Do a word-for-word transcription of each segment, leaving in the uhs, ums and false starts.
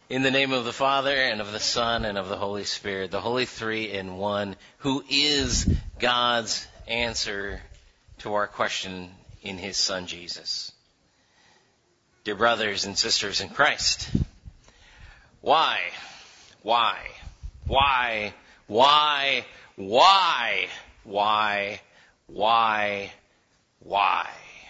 In the name of the Father, and of the Son, and of the Holy Spirit, the Holy Three in One, who is God's answer to our question in His Son Jesus. Dear brothers and sisters in Christ, why, why, why, why, why, why, why, why?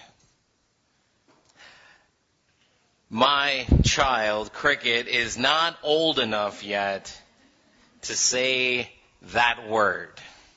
My child, Cricket, is not old enough yet to say that word.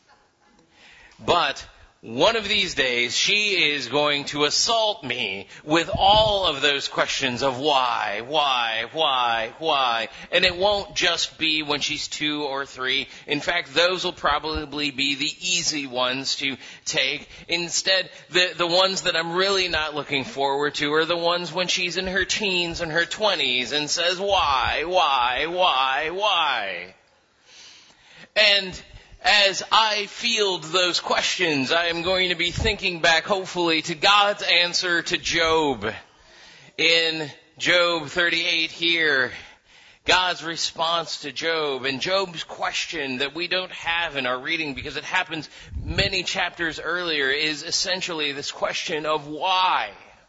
But one of these days, she is going to assault me with all of those questions of why, why, why, why. And it won't just be when she's two or three. In fact, those will probably be the easy ones to take. Instead, the, the ones that I'm really not looking forward to are the ones when she's in her teens and her twenties and says, why, why, why, why? And as I field those questions, I am going to be thinking back, hopefully, to God's answer to Job. In Job thirty-eight here, God's response to Job, and Job's question that we don't have in our reading because it happens many chapters earlier, is essentially this question of why?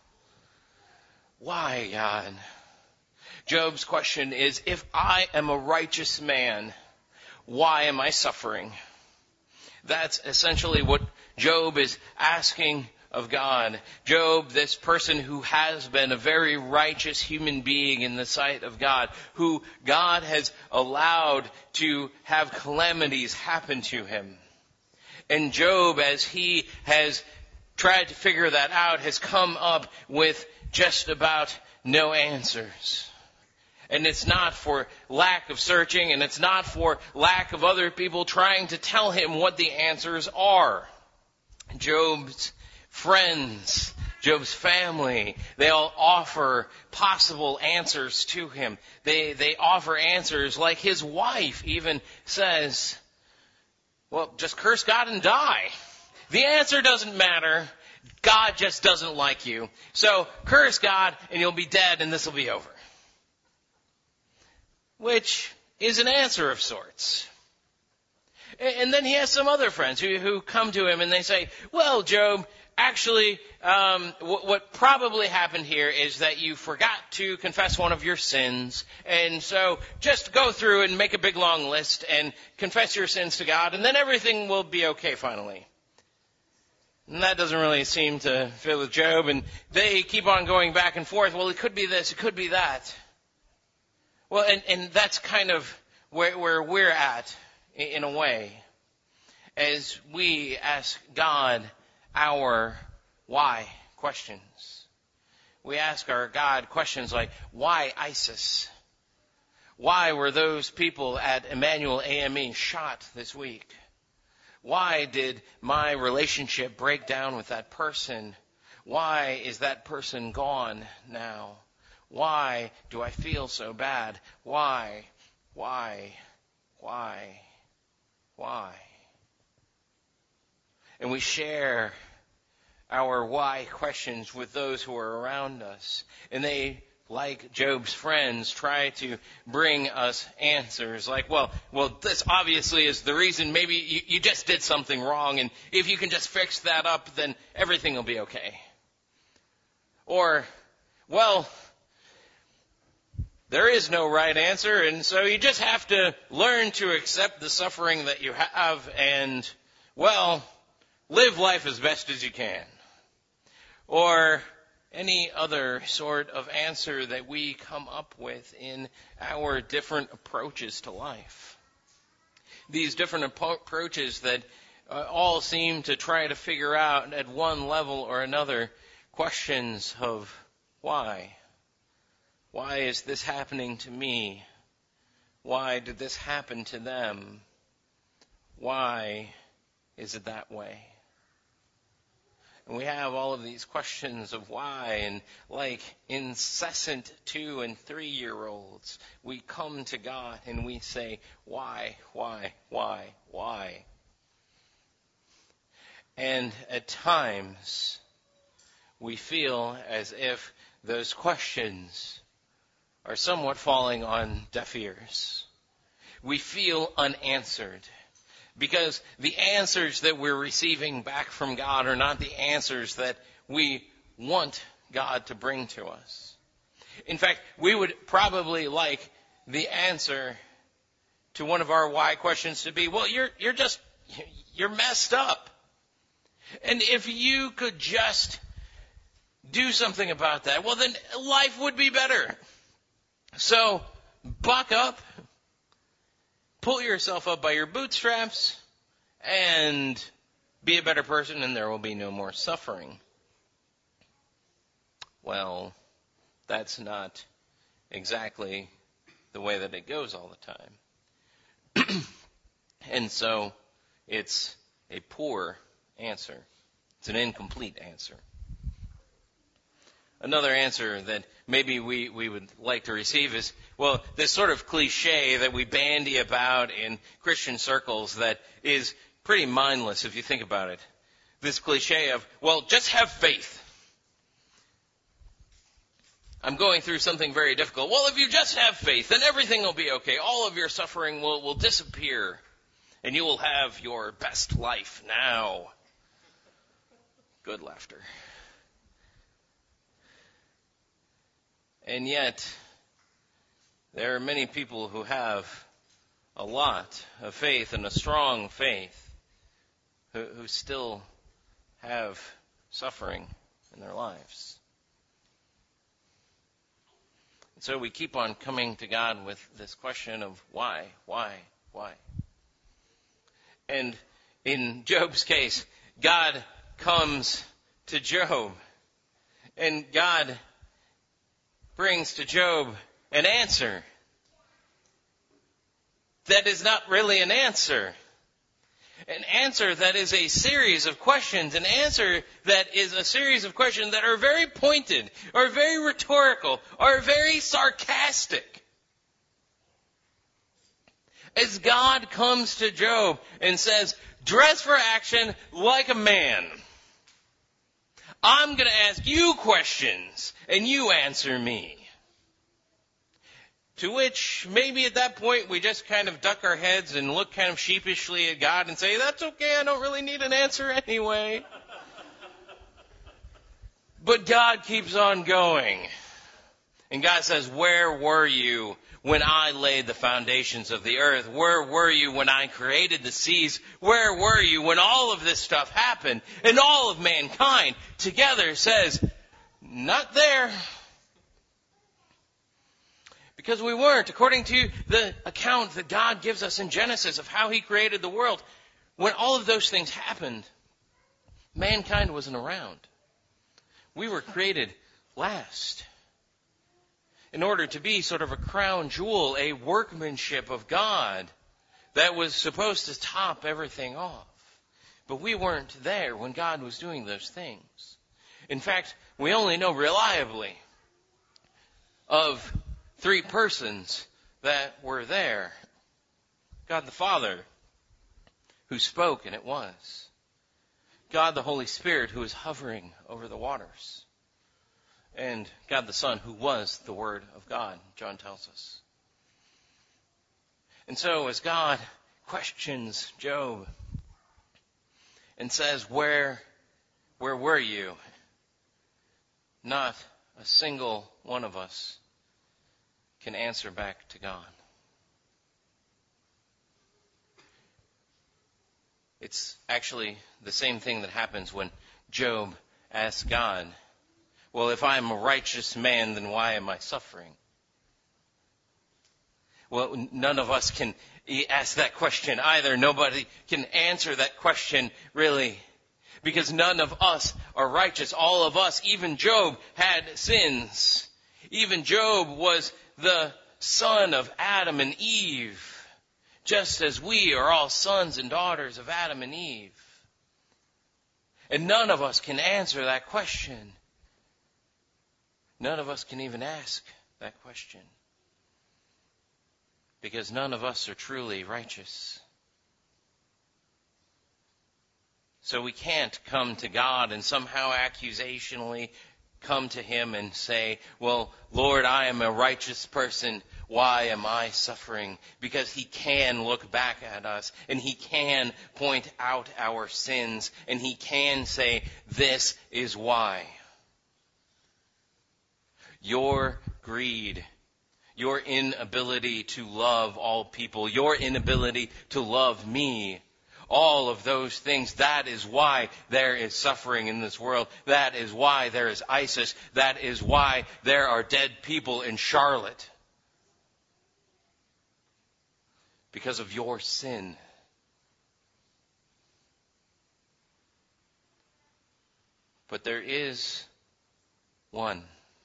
Why, God? Job's question is, if I am a righteous man, why am I suffering? That's essentially what Job is asking of God. Job, this person who has been a very righteous human being in the sight of God, who God has allowed to have calamities happen to him. And Job, as he has tried to figure that out, has come up with just about no answers. And it's not for lack of searching, and it's not for lack of other people trying to tell him what the answers are. Job's friends, Job's family, they all offer possible answers to him. They, they offer answers like his wife even says, well, just curse God and die. The answer doesn't matter. God just doesn't like you. So curse God and you'll be dead and this will be over. Which is an answer of sorts. And then he has some other friends who, who come to him and they say, well, Job, actually, um, w- what probably happened here is that you forgot to confess one of your sins. And so just go through and make a big long list and confess your sins to God, and then everything will be okay finally. And that doesn't really seem to fit with Job. And they keep on going back and forth. Well, it could be this, it could be that. Well, and, and that's kind of where, where we're at, in a way, as we ask God our why questions. We ask our God questions like, why ISIS? Why were those people at Emmanuel A M E shot this week? Why did my relationship break down with that person? Why is that person gone now? Why do I feel so bad? Why, why, why, why? And we share our why questions with those who are around us. And they, like Job's friends, try to bring us answers like, well, well, this obviously is the reason. Maybe you, you just did something wrong, and if you can just fix that up, then everything will be okay. Or, well, there is no right answer, and so you just have to learn to accept the suffering that you have and, well, live life as best as you can. Or any other sort of answer that we come up with in our different approaches to life. These different ap- approaches that uh, all seem to try to figure out at one level or another questions of why. Why is this happening to me? Why did this happen to them? Why is it that way? And we have all of these questions of why, and like incessant two and three year olds, we come to God and we say, why, why, why, why? And at times, we feel as if those questions are somewhat falling on deaf ears. We feel unanswered because the answers that we're receiving back from God are not the answers that we want God to bring to us. In fact, we would probably like the answer to one of our why questions to be, well, you're, you're just, you're messed up. And if you could just do something about that, well, then life would be better. So, buck up, pull yourself up by your bootstraps, and be a better person, and there will be no more suffering. Well, that's not exactly the way that it goes all the time. And so, it's a poor answer. It's an incomplete answer. Another answer that maybe we, we would like to receive is, well, this sort of cliche that we bandy about in Christian circles that is pretty mindless if you think about it. This cliche of, well, just have faith. I'm going through something very difficult. Well, if you just have faith, then everything will be okay. All of your suffering will, will disappear, and you will have your best life now. Good laughter. And yet, there are many people who have a lot of faith and a strong faith who, who still have suffering in their lives. And so we keep on coming to God with this question of why, why, why? And in Job's case, God comes to Job, and God brings to Job an answer that is not really an answer. An answer that is a series of questions. An answer that is a series of questions that are very pointed, or very rhetorical, or very sarcastic. As God comes to Job and says, dress for action like a man. I'm going to ask you questions, and you answer me. To which, maybe at that point, we just kind of duck our heads and look kind of sheepishly at God and say, that's okay, I don't really need an answer anyway. But God keeps on going. And God says, where were you when I laid the foundations of the earth? Where were you when I created the seas? Where were you when all of this stuff happened? And all of mankind together says, not there. Because we weren't. According to the account that God gives us in Genesis of how He created the world, when all of those things happened, mankind wasn't around. We were created last. In order to be sort of a crown jewel, a workmanship of God that was supposed to top everything off. But we weren't there when God was doing those things. In fact, we only know reliably of three persons that were there. God the Father, who spoke, and it was. God the Holy Spirit, who was hovering over the waters. And God the Son, who was the Word of God, John tells us. And so as God questions Job and says, where, where were you? Not a single one of us can answer back to God. It's actually the same thing that happens when Job asks God, well, if I'm a righteous man, then why am I suffering? Well, none of us can ask that question either. Nobody can answer that question really, because none of us are righteous. All of us, even Job, had sins. Even Job was the son of Adam and Eve, just as we are all sons and daughters of Adam and Eve. And none of us can answer that question. None of us can even ask that question. Because none of us are truly righteous. So we can't come to God and somehow accusationally come to him and say, well, Lord, I am a righteous person. Why am I suffering? Because he can look back at us and he can point out our sins and he can say, this is why. Your greed, your inability to love all people, your inability to love me, all of those things, that is why there is suffering in this world. That is why there is ISIS. That is why there are dead people in Charlotte. Because of your sin. But there is one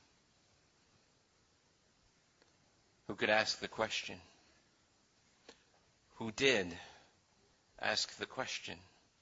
who could ask the question, who did ask the question.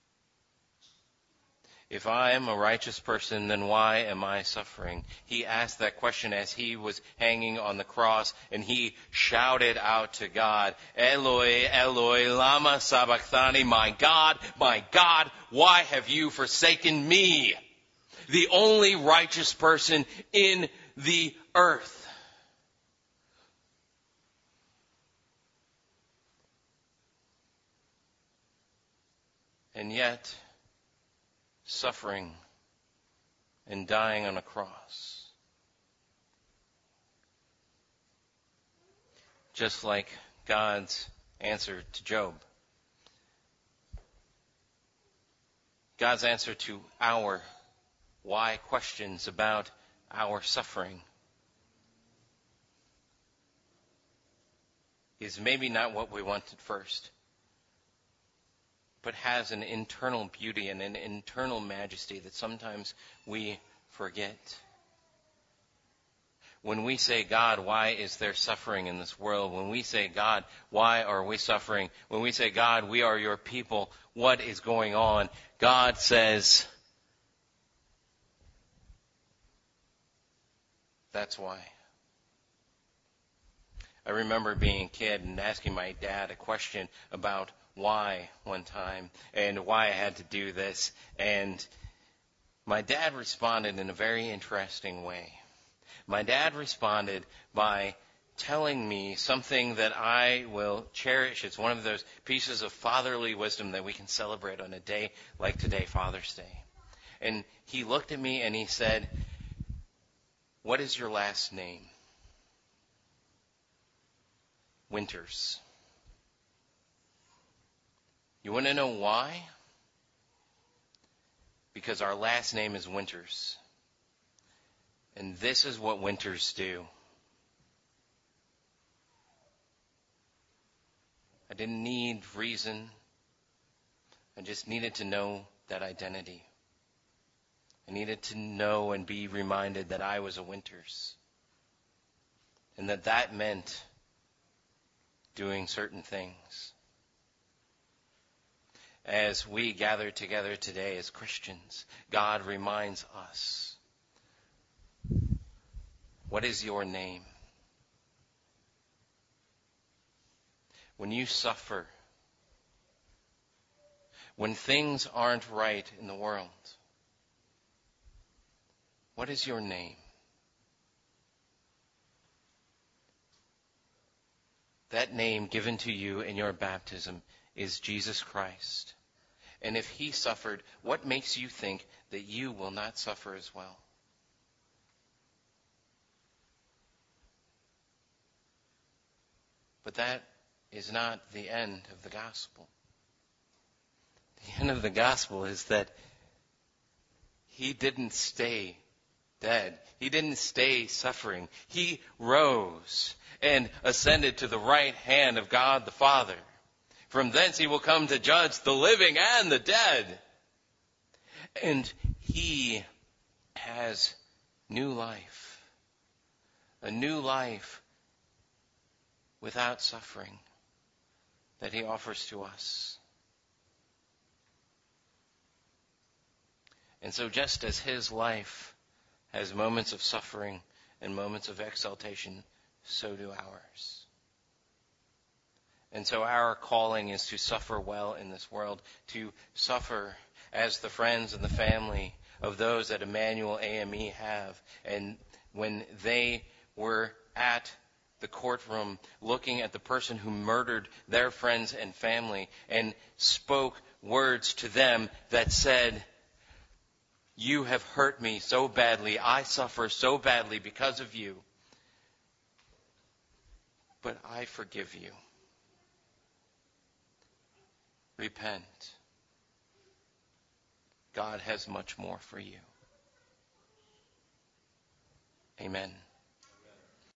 If I am a righteous person, then why am I suffering? He asked that question as he was hanging on the cross, and he shouted out to God, Eloi, Eloi, lama sabachthani, my God, my God, why have you forsaken me? The only righteous person in the earth. And yet, suffering and dying on a cross. Just like God's answer to Job. God's answer to our why questions about our suffering is maybe not what we wanted first, but has an internal beauty and an internal majesty that sometimes we forget. When we say, God, why is there suffering in this world? When we say, God, why are we suffering? When we say, God, we are your people, what is going on? God says, that's why. I remember being a kid and asking my dad a question about why one time and why I had to do this. And my dad responded in a very interesting way. My dad responded by telling me something that I will cherish. It's one of those pieces of fatherly wisdom that we can celebrate on a day like today, Father's Day. And he looked at me and he said, what is your last name? Winters. You want to know why? Because our last name is Winters. And this is what Winters do. I didn't need reason. I just needed to know that identity. I needed to know and be reminded that I was a Winters. And that that meant doing certain things. As we gather together today as Christians, God reminds us, what is your name? When you suffer, when things aren't right in the world, what is your name? That name given to you in your baptism is Jesus Christ. And if he suffered, what makes you think that you will not suffer as well? But that is not the end of the gospel. The end of the gospel is that he didn't stay dead. He didn't stay suffering. He rose and ascended to the right hand of God the Father. From thence he will come to judge the living and the dead. And he has new life. A new life without suffering that he offers to us. And so just as his life has moments of suffering and moments of exaltation, so do ours. And so our calling is to suffer well in this world, to suffer as the friends and the family of those that Emmanuel A M E have. And when they were at the courtroom looking at the person who murdered their friends and family and spoke words to them that said, "You have hurt me so badly. I suffer so badly because of you. But I forgive you. Repent. God has much more for you." Amen.